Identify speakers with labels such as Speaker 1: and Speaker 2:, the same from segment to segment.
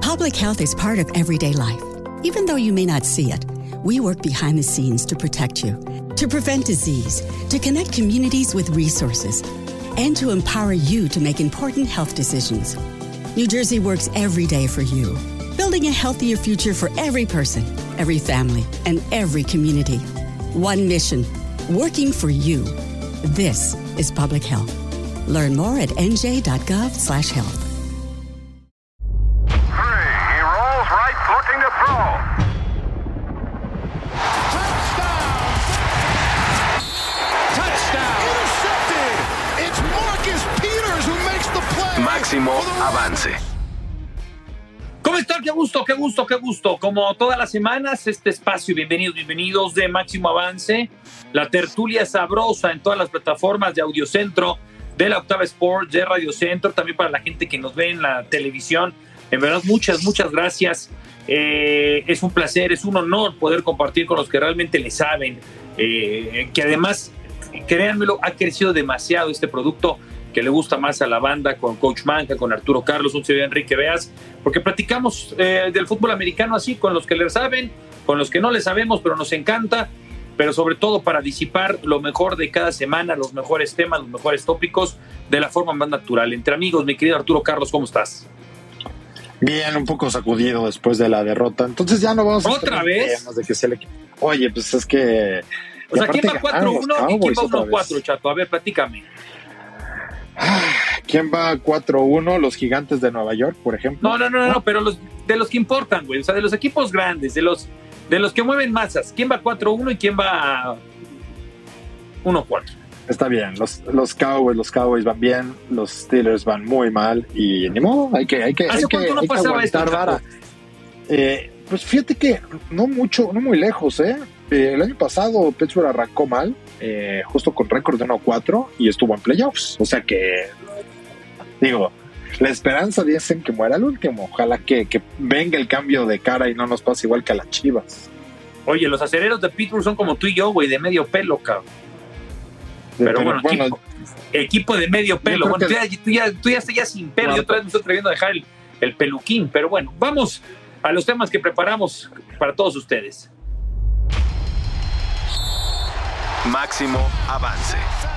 Speaker 1: Public health is part of everyday life. Even though you may not see it, we work behind the scenes to protect you, to prevent disease, to connect communities with resources, and to empower you to make important health decisions. New Jersey works every day for you, building a healthier future for every person, every family, and every community. One mission, working for you. This is public health. Learn more at nj.gov/health.
Speaker 2: He rolls right, looking to throw. Touchdown! Intercepted! It's Marcus Peters who makes the play.
Speaker 3: Máximo avance.
Speaker 4: ¿Cómo están? Qué gusto. Como todas las semanas, este espacio, bienvenidos de Máximo Avance, la tertulia sabrosa en todas las plataformas de Audiocentro, de la Octava Sports, de Radio Centro, también para la gente que nos ve en la televisión. En verdad, muchas gracias. Es un placer, es un honor poder compartir con los que realmente le saben, que además, créanmelo, ha crecido demasiado este producto que le gusta más a la banda, con Coach Manja, con Arturo Carlos, un señor Enrique Beas, porque platicamos del fútbol americano así, con los que le saben, con los que no le sabemos, pero nos encanta, pero sobre todo para disipar lo mejor de cada semana, los mejores temas, los mejores tópicos, de la forma más natural. Entre amigos, mi querido Arturo Carlos, ¿cómo estás?
Speaker 5: Bien, un poco sacudido después de la derrota, entonces ya no vamos a...
Speaker 4: ¿Otra vez?
Speaker 5: De que sea el equipo. Oye, pues es que...
Speaker 4: O sea, ¿quién va 4-1 y quién va 1-4, Chato? A ver, platícame.
Speaker 5: ¿Quién va 4-1? Los Gigantes de Nueva York, por ejemplo.
Speaker 4: No, pero de los que importan, güey. O sea, de los equipos grandes, de los que mueven masas. ¿Quién va 4-1 y quién va 1-4?
Speaker 5: Está bien, los Cowboys van bien, los Steelers van muy mal y ni modo, hay que aguantar vara. Pues fíjate que no muy lejos, el año pasado Pittsburgh arrancó mal, justo con récord de 1-4 y estuvo en playoffs, o sea que digo, la esperanza dicen que muera el último, ojalá que venga el cambio de cara y no nos pase igual que a las Chivas.
Speaker 4: Oye, los acereros de Pittsburgh son como tú y yo, güey, de medio pelo, cabrón. Pero bueno, equipo de medio pelo. Bueno, tú ya estás sin pelo. Yo otra vez me estoy atreviendo a dejar el peluquín. Pero bueno, vamos a los temas que preparamos para todos ustedes.
Speaker 3: Máximo avance.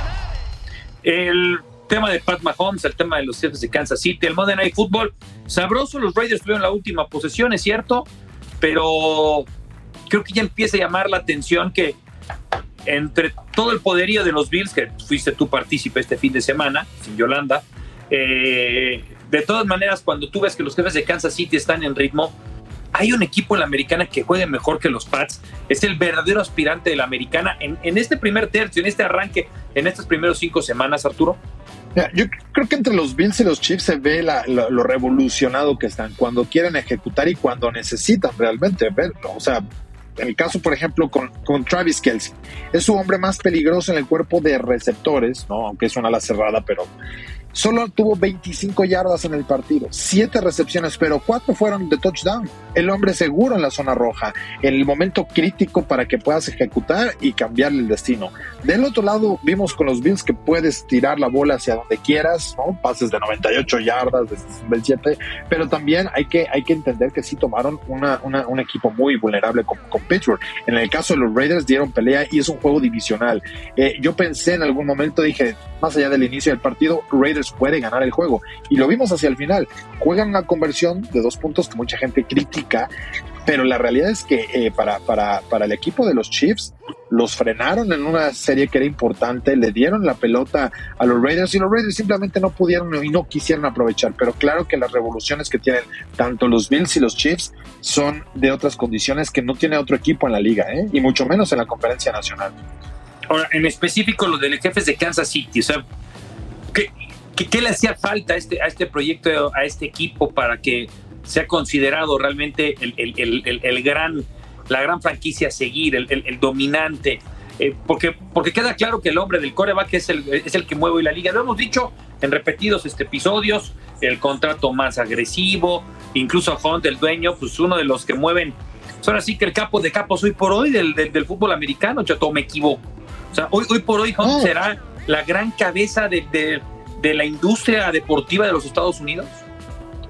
Speaker 4: El tema de Pat Mahomes, el tema de los Jefes de Kansas City, el Monday Night Football. Sabroso, los Raiders tuvieron la última posesión, es cierto, pero creo que ya empieza a llamar la atención que entre todo el poderío de los Bills, que fuiste tú partícipe este fin de semana, sin Yolanda, de todas maneras, cuando tú ves que los Jefes de Kansas City están en ritmo, hay un equipo en la americana que juegue mejor que los Pats, es el verdadero aspirante de la americana en este primer tercio, en este arranque, en estas primeros 5 semanas, Arturo.
Speaker 5: Yo creo que entre los Bills y los Chiefs se ve lo revolucionado que están, cuando quieren ejecutar y cuando necesitan realmente verlo, o sea, en el caso, por ejemplo, con Travis Kelce, es su hombre más peligroso en el cuerpo de receptores, ¿no? Aunque es una ala cerrada, pero solo tuvo 25 yardas en el partido, 7 recepciones, pero 4 fueron de touchdown. El hombre seguro en la zona roja, en el momento crítico para que puedas ejecutar y cambiarle el destino. Del otro lado, vimos con los Bills que puedes tirar la bola hacia donde quieras, ¿no? Pases de 98 yardas, de 67, pero también hay que entender que sí tomaron un equipo muy vulnerable con Pittsburgh. En el caso de los Raiders dieron pelea y es un juego divisional. Yo pensé en algún momento, dije, más allá del inicio del partido, Raiders puede ganar el juego, y lo vimos hacia el final. Juegan una conversión de 2 puntos que mucha gente critica, pero la realidad es que para el equipo de los Chiefs los frenaron en una serie que era importante, le dieron la pelota a los Raiders y los Raiders simplemente no pudieron y no quisieron aprovechar. Pero claro que las revoluciones que tienen tanto los Bills y los Chiefs son de otras condiciones que no tiene otro equipo en la liga, y mucho menos en la conferencia nacional.
Speaker 4: Ahora, en específico lo de los Jefes de Kansas City, o sea, ¿qué le hacía falta a este proyecto, a este equipo, para que sea considerado realmente la gran franquicia a seguir, el dominante? Porque queda claro que el hombre del quarterback es el que mueve hoy la liga. Lo hemos dicho en repetidos episodios, el contrato más agresivo, incluso Hunt, el dueño, pues uno de los que mueven. Ahora sí que el capo de capos hoy por hoy del fútbol americano, Chato, me equivoco. O sea, hoy por hoy Hunt será la gran cabeza de la industria deportiva de los Estados Unidos.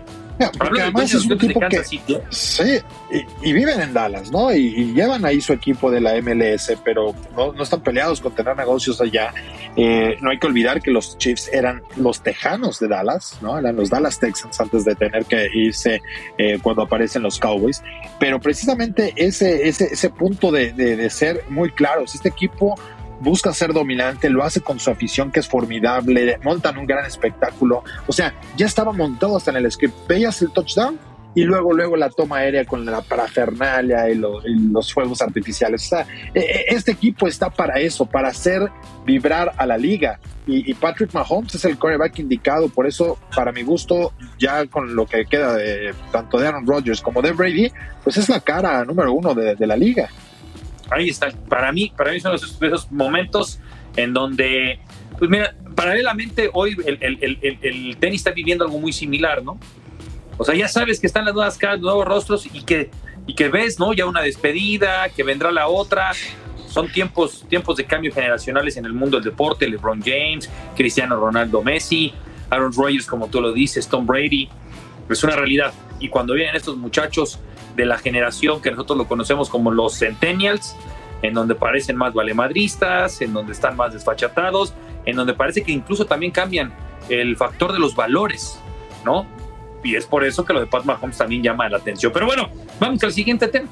Speaker 5: Porque además es un tipo que sí, y viven en Dallas, ¿no? Y llevan ahí su equipo de la MLS, pero no están peleados con tener negocios allá. No hay que olvidar que los Chiefs eran los Tejanos de Dallas, ¿no? Eran los Dallas Texans antes de tener que irse cuando aparecen los Cowboys. Pero precisamente ese punto de ser muy claros, este equipo busca ser dominante, lo hace con su afición que es formidable, montan un gran espectáculo, o sea, ya estaba montado hasta en el script, veías el touchdown y luego la toma aérea con la parafernalia y los fuegos artificiales. O sea, este equipo está para eso, para hacer vibrar a la liga, y Patrick Mahomes es el quarterback indicado. Por eso, para mi gusto, ya con lo que queda de tanto de Aaron Rodgers como de Brady, pues es la cara número 1 de la liga.
Speaker 4: Ahí está. Para mí son esos momentos en donde, pues mira, paralelamente hoy el tenis está viviendo algo muy similar, ¿no? O sea, ya sabes que están las nuevas caras, nuevos rostros, y que ves, ¿no? Ya una despedida, que vendrá la otra. Son tiempos de cambio generacionales en el mundo del deporte. LeBron James, Cristiano Ronaldo, Messi, Aaron Rodgers, como tú lo dices, Tom Brady. Es una realidad. Y cuando vienen estos muchachos de la generación que nosotros lo conocemos como los Centennials, en donde parecen más valemadristas, en donde están más desfachatados, en donde parece que incluso también cambian el factor de los valores, ¿no? Y es por eso que lo de Pat Mahomes también llama la atención. Pero bueno, vamos al siguiente tema.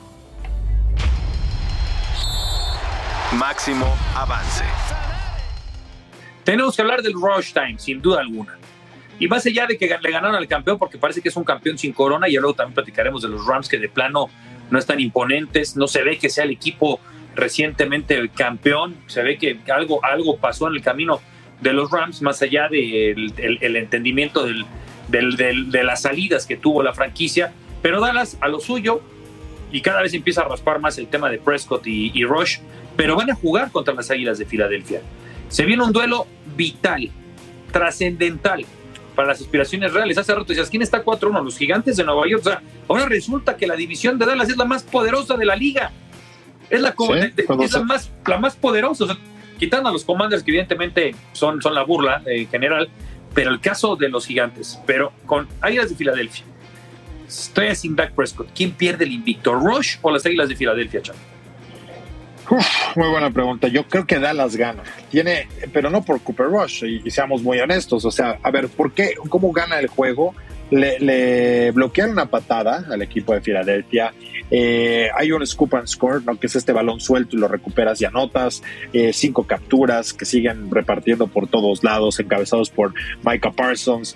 Speaker 3: Máximo avance.
Speaker 4: Tenemos que hablar del Rush Time, sin duda alguna. Y más allá de que le ganaron al campeón, porque parece que es un campeón sin corona, y luego también platicaremos de los Rams, que de plano no están imponentes, no se ve que sea el equipo recientemente el campeón, se ve que algo pasó en el camino de los Rams, más allá del el entendimiento de las salidas que tuvo la franquicia. Pero Dallas a lo suyo, y cada vez empieza a raspar más el tema de Prescott y Rush, pero van a jugar contra las Águilas de Filadelfia. Se viene un duelo vital, trascendental para las aspiraciones reales. Hace rato decías, ¿quién está 4-1? Los Gigantes de Nueva York. O sea, ahora resulta que la división de Dallas es la más poderosa de la liga. Es la más poderosa. O sea, quitando a los Commanders, que evidentemente son la burla en general, pero el caso de los Gigantes. Pero con Águilas de Filadelfia, estoy sin Dak Prescott. ¿Quién pierde el invicto, Rush o las Águilas de Filadelfia, Chavo?
Speaker 5: Muy buena pregunta. Yo creo que Dallas gana. Pero no por Cooper Rush, y seamos muy honestos. O sea, a ver, ¿por qué? ¿Cómo gana el juego? Le bloquearon una patada al equipo de Filadelfia. Hay un scoop and score, ¿no? Que es este balón suelto y lo recuperas y anotas. 5 capturas que siguen repartiendo por todos lados, encabezados por Micah Parsons.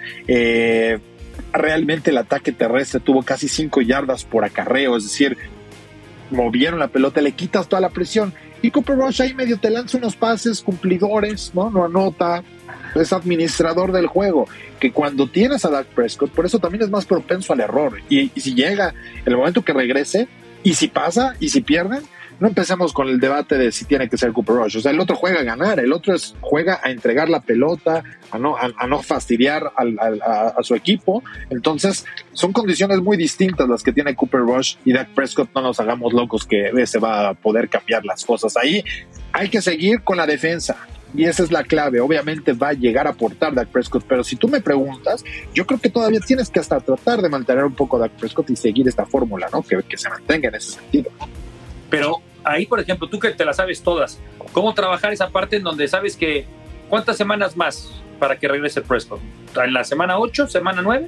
Speaker 5: Realmente el ataque terrestre tuvo casi 5 yardas por acarreo, es decir, movieron la pelota, le quitas toda la presión, y Cooper Rush ahí medio te lanza unos pases cumplidores, no anota, es administrador del juego, que cuando tienes a Dak Prescott, por eso también es más propenso al error, y si llega el momento que regrese, y si pasa, y si pierden, no empecemos con el debate de si tiene que ser Cooper Rush. O sea, el otro juega a ganar, el otro juega a entregar la pelota, a no fastidiar a su equipo. Entonces, son condiciones muy distintas las que tiene Cooper Rush y Dak Prescott. No nos hagamos locos que se va a poder cambiar las cosas. Ahí hay que seguir con la defensa, y esa es la clave. Obviamente va a llegar a aportar Dak Prescott, pero si tú me preguntas, yo creo que todavía tienes que hasta tratar de mantener un poco a Dak Prescott y seguir esta fórmula, ¿no? Que se mantenga en ese sentido.
Speaker 4: Pero ahí, por ejemplo, tú que te las sabes todas, ¿cómo trabajar esa parte en donde sabes que cuántas semanas más para que regrese Prescott? ¿En la semana 8, semana 9?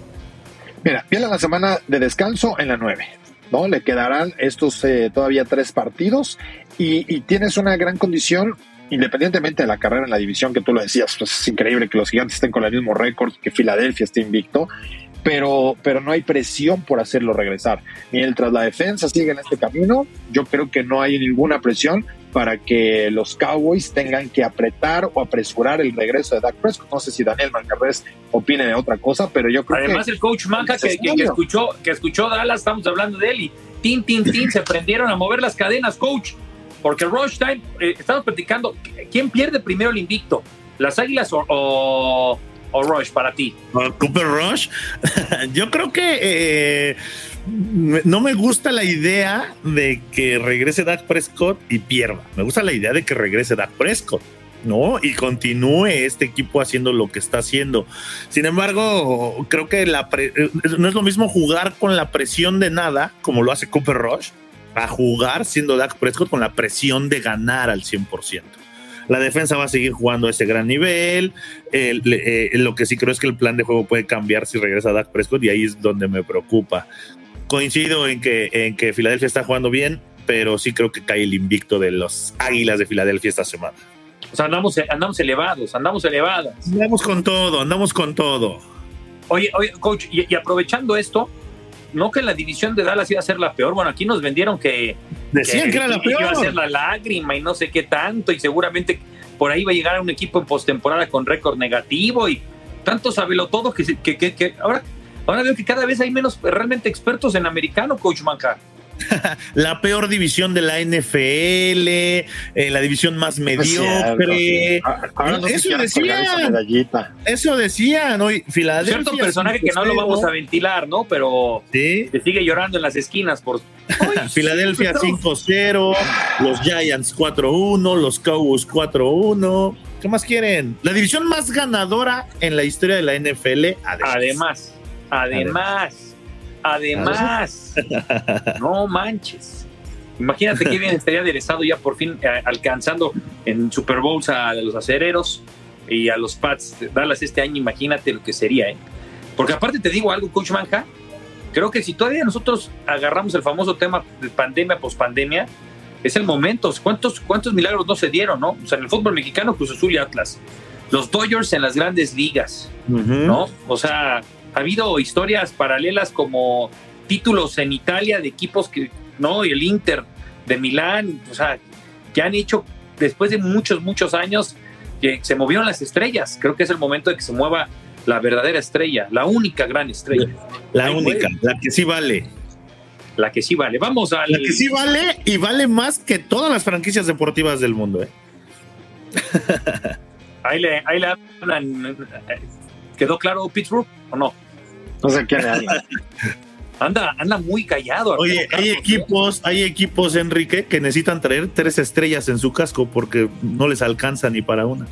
Speaker 5: Mira, viene la semana de descanso en la 9, ¿no? Le quedarán estos todavía 3 partidos, y tienes una gran condición, independientemente de la carrera en la división, que tú lo decías, pues es increíble que los Gigantes estén con el mismo récord, que Filadelfia esté invicto, pero no hay presión por hacerlo regresar. Mientras la defensa sigue en este camino, yo creo que no hay ninguna presión para que los Cowboys tengan que apretar o apresurar el regreso de Dak Prescott. No sé si Daniel Manjarres opine de otra cosa, pero yo creo
Speaker 4: además el coach Manja que escuchó Dallas, estamos hablando de él, y tin, se prendieron a mover las cadenas, coach, porque Rush Time, estamos platicando, ¿quién pierde primero el invicto? ¿Las Águilas o Rush para ti?
Speaker 6: Cooper Rush. Yo creo que no me gusta la idea de que regrese Dak Prescott y pierda. Me gusta la idea de que regrese Dak Prescott ¿no? Y continúe este equipo haciendo lo que está haciendo. Sin embargo, creo que no es lo mismo jugar con la presión de nada, como lo hace Cooper Rush, a jugar siendo Dak Prescott con la presión de ganar al 100%. La defensa va a seguir jugando a ese gran nivel. Lo que sí creo es que el plan de juego puede cambiar si regresa Dak Prescott, y ahí es donde me preocupa. Coincido en que Filadelfia está jugando bien, pero sí creo que cae el invicto de los Águilas de Filadelfia esta semana.
Speaker 4: O sea, andamos elevados.
Speaker 6: Andamos con todo.
Speaker 4: Oye, coach, y aprovechando esto, no que la división de Dallas iba a ser la peor. Bueno, aquí nos vendieron que
Speaker 6: decían que era la peor.
Speaker 4: Iba a ser la lágrima y no sé qué tanto, y seguramente por ahí va a llegar a un equipo en postemporada con récord negativo y tanto sabelo-todo que ahora veo que cada vez hay menos realmente expertos en americano, coach Manja.
Speaker 6: La peor división de la NFL, la división más mediocre.
Speaker 5: Ahora no eso decían
Speaker 6: hoy Filadelfia.
Speaker 4: Cierto personaje que no lo vamos a ventilar, ¿no? Pero
Speaker 6: ¿sí?
Speaker 4: Que sigue llorando en las esquinas por
Speaker 6: Filadelfia 5-0, los Giants 4-1, los Cowboys 4-1. ¿Qué más quieren? La división más ganadora en la historia de la NFL. Además, no manches. Imagínate qué bien estaría aderezado ya por fin alcanzando en Super Bowls a los Acereros y a los Pats de Dallas este año. Imagínate lo que sería, ¿eh? Porque aparte te digo algo, coach Manja, creo que si todavía nosotros agarramos el famoso tema de pandemia, pospandemia, es el momento. ¿Cuántos milagros no se dieron, no? O sea, en el fútbol mexicano, Cruz Azul y Atlas, los Dodgers en las grandes ligas, ¿no? O sea, ha habido historias paralelas como títulos en Italia de equipos que, ¿no? Y el Inter de Milán, o sea, que han hecho después de muchos años que se movieron las estrellas. Creo que es el momento de que se mueva la verdadera estrella, la única gran estrella. La que sí vale.
Speaker 4: La que sí vale. Vamos a
Speaker 6: la que sí vale, y vale más que todas las franquicias deportivas del mundo, ¿eh?
Speaker 4: Ahí le ¿quedó claro Pittsburgh o no?
Speaker 5: No sé qué
Speaker 4: anda muy callado.
Speaker 6: Oye, hay equipos, Enrique, que necesitan traer 3 estrellas en su casco porque no les alcanza ni para una.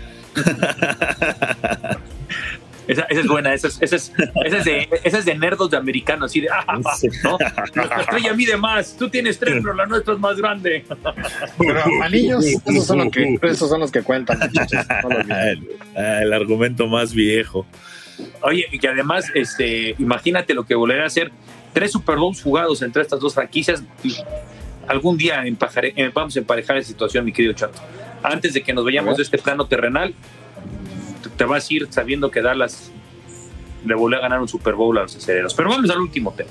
Speaker 4: Esa es buena, esa es de nerdos de americanos, así de ¿no? Nuestra estrella mide más, tú tienes 3, pero la nuestra es más grande.
Speaker 5: Pero anillos, esos son los que cuentan, muchachos.
Speaker 6: El argumento más viejo.
Speaker 4: Oye, y que además, imagínate lo que volverá a hacer 3 Super Bowls jugados entre estas dos franquicias. Algún día vamos a emparejar esa situación, mi querido Chato. Antes de que nos vayamos de este plano terrenal, te vas a ir sabiendo que Dallas le volvió a ganar un Super Bowl a los Acereros. Pero vamos al último tema.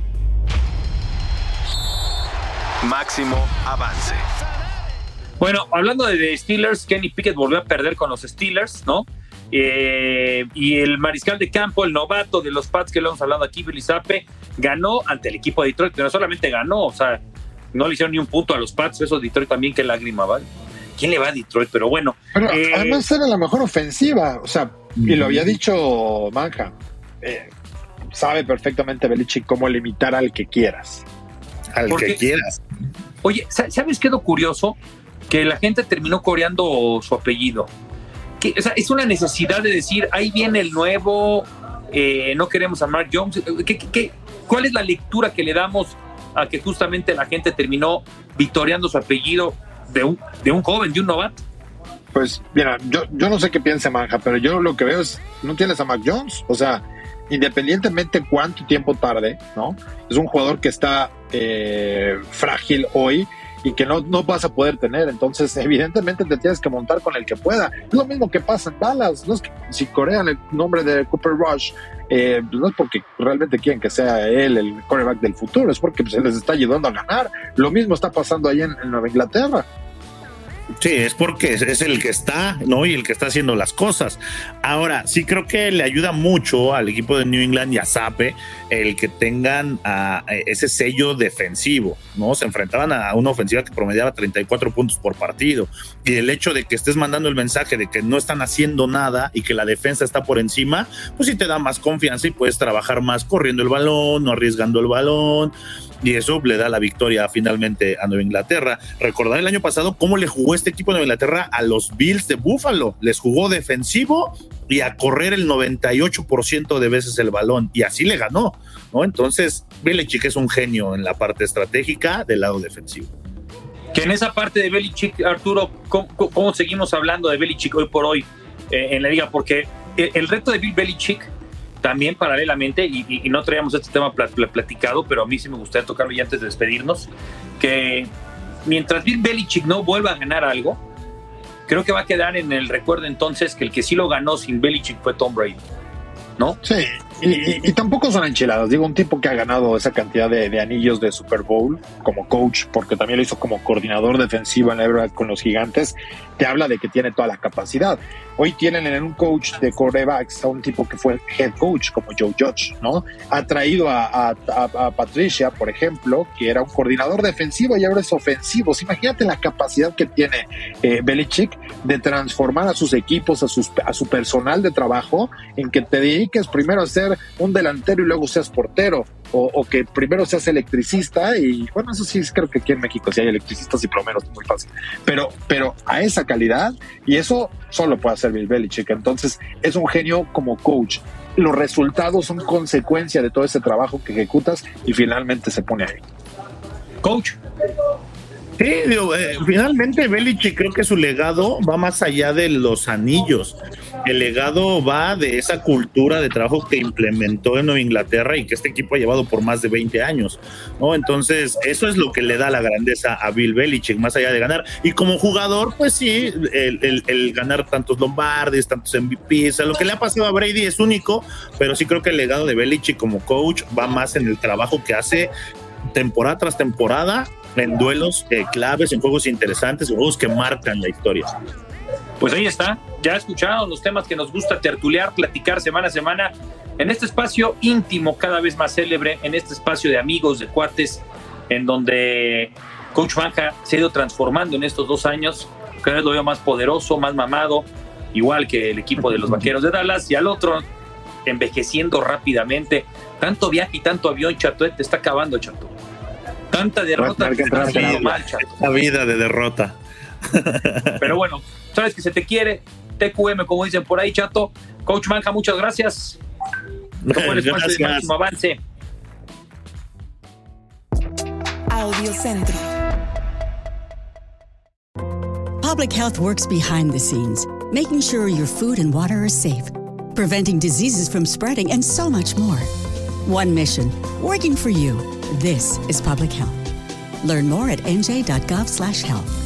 Speaker 3: Máximo avance.
Speaker 4: Bueno, hablando de Steelers, Kenny Pickett volvió a perder con los Steelers, ¿no? Y el mariscal de campo, el novato de los Pats que lo hemos hablado aquí, Billy Zappe, ganó ante el equipo de Detroit, pero no solamente ganó, o sea, no le hicieron ni un punto a los Pats. Eso de Detroit también, qué lágrima, ¿vale? ¿Quién le va a Detroit? Pero bueno.
Speaker 5: Pero además era la mejor ofensiva, o sea, y lo había dicho Manja, sabe perfectamente Belichick cómo limitar al que quieras.
Speaker 6: Que quieras.
Speaker 4: Oye, ¿sabes qué es lo curioso? Que la gente terminó coreando su apellido. O sea, es una necesidad de decir, ahí viene el nuevo, no queremos a Mark Jones. ¿Cuál es la lectura que le damos a que justamente la gente terminó victoriando su apellido de un joven, de un novato?
Speaker 5: Pues mira, yo no sé qué piensa Manja, pero yo lo que veo es, no tienes a Mac Jones, o sea, independientemente cuánto tiempo tarde, ¿no? Es un jugador que está frágil hoy y que no vas a poder tener, entonces evidentemente te tienes que montar con el que pueda. Es lo mismo que pasa en Dallas, no es que si corean el nombre de Cooper Rush, no es porque realmente quieren que sea él el quarterback del futuro, es porque se les está ayudando a ganar. Lo mismo está pasando ahí en Nueva Inglaterra.
Speaker 6: Sí, es porque es el que está, ¿no? Y el que está haciendo las cosas. Ahora, sí creo que le ayuda mucho al equipo de New England y a Zappe el que tengan ese sello defensivo, ¿no? Se enfrentaban a una ofensiva que promediaba 34 puntos por partido. Y el hecho de que estés mandando el mensaje de que no están haciendo nada y que la defensa está por encima, pues sí te da más confianza y puedes trabajar más corriendo el balón, no arriesgando el balón. Y eso le da la victoria finalmente a Nueva Inglaterra. Recordar el año pasado cómo le jugó
Speaker 7: este equipo de Inglaterra a los Bills de Buffalo. Les jugó defensivo y a correr el 98% de veces el balón, y así le ganó, ¿no? Entonces, Belichick es un genio en la parte estratégica del lado defensivo.
Speaker 4: Que en esa parte de Belichick, Arturo, ¿cómo seguimos hablando de Belichick hoy por hoy en la liga? Porque el reto de Bill Belichick, también paralelamente, y no traíamos este tema platicado, pero a mí sí me gustaría tocarlo ya antes de despedirnos, que mientras Bill Belichick no vuelva a ganar algo, creo que va a quedar en el recuerdo entonces que el que sí lo ganó sin Belichick fue Tom Brady, ¿no?
Speaker 5: Sí, y tampoco son enchiladas. Digo, un tipo que ha ganado esa cantidad de anillos de Super Bowl como coach, porque también lo hizo como coordinador defensivo en la era con los Gigantes, te habla de que tiene toda la capacidad. Hoy tienen en un coach de quarterbacks a un tipo que fue head coach como Joe Judge, ¿no? Ha traído a Patricia, por ejemplo, que era un coordinador defensivo y ahora es ofensivo. Imagínate la capacidad que tiene Belichick de transformar a sus equipos, a su personal de trabajo, en que te dediques primero a ser un delantero y luego seas portero, o que primero seas electricista. Y bueno, eso sí, creo que aquí en México sí hay electricistas y plomeros, muy fácil, pero a esa calidad, y eso solo puede hacer Bill Belichick. Entonces es un genio como coach. Los resultados son consecuencia de todo ese trabajo que ejecutas y finalmente se pone ahí.
Speaker 4: Coach.
Speaker 7: Sí, finalmente Belichick, creo que su legado va más allá de los anillos. El legado va de esa cultura de trabajo que implementó en Nueva Inglaterra y que este equipo ha llevado por más de 20 años, ¿no? Entonces, eso es lo que le da la grandeza a Bill Belichick, más allá de ganar. Y como jugador, pues sí, el ganar tantos Lombardis, tantos MVPs, o sea, lo que le ha pasado a Brady es único, pero sí creo que el legado de Belichick como coach va más en el trabajo que hace temporada tras temporada, en duelos claves, en juegos interesantes, en juegos que marcan la historia.
Speaker 4: Pues ahí está, ya escucharon los temas que nos gusta tertulear, platicar semana a semana, en este espacio íntimo, cada vez más célebre, en este espacio de amigos, de cuates, en donde Coach Manja se ha ido transformando en estos 2 años. Cada vez lo veo más poderoso, más mamado, igual que el equipo de los Vaqueros de Dallas, y al otro envejeciendo rápidamente. Tanto viaje y tanto avión, Chato, te está acabando, Chato. Tanta derrota que está haciendo mal, Chato.
Speaker 7: La vida de derrota.
Speaker 4: Pero bueno, sabes que se te quiere, TQM, como dicen por ahí, Chato. Coach Manja, muchas gracias. Como eres parte del Máximo Avance.
Speaker 8: Audio Centro.
Speaker 1: Public health works behind the scenes, making sure your food and water are safe, preventing diseases from spreading, and so much more. One mission, working for you. This is public health. Learn more at nj.gov/health.